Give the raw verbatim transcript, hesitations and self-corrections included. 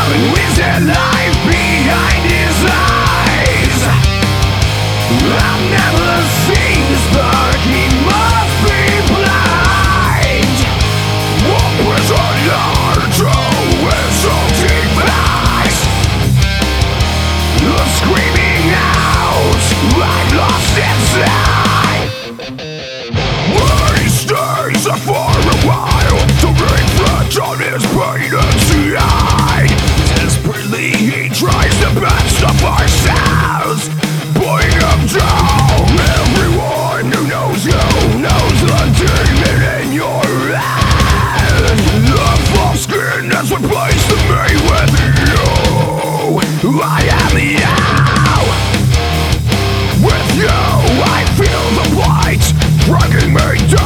With the life behind his eyes, I've never seen the spark, he must be blind. What was a large with salty eyes, screaming out, I'm lost inside. He stays for a while to reflect on his pain inside. Desperately he tries the best of ourselves, pulling him down. Everyone who knows you knows the demon in your head. The false skin has replaced me with you. I am you. With you I feel the blight dragging me down.